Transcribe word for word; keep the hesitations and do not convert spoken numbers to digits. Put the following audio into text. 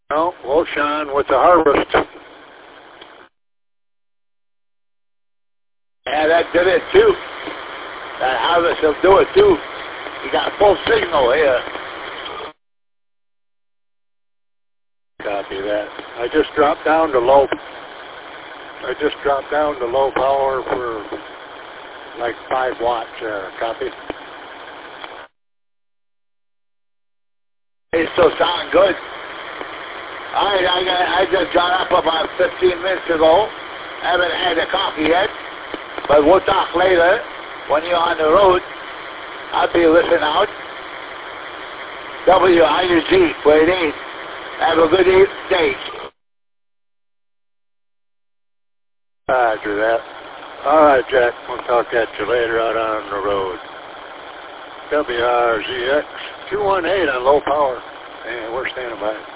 No, Woshan with the harvest. Yeah, that did it too. That harvest will do it too. You got full signal here. Copy that. I just dropped down to low. I just dropped down to low power for like five watts there. Copy. It still sound good. All right, I, got, I just got up about fifteen minutes ago. Haven't had a coffee yet, but we'll talk later when you're on the road. I'll be listening out. W I U G, where it is. Have a good day. Roger that. All right, Jack. We'll talk at you later out on the road. W R Z X two one eight on low power. And we're standing by.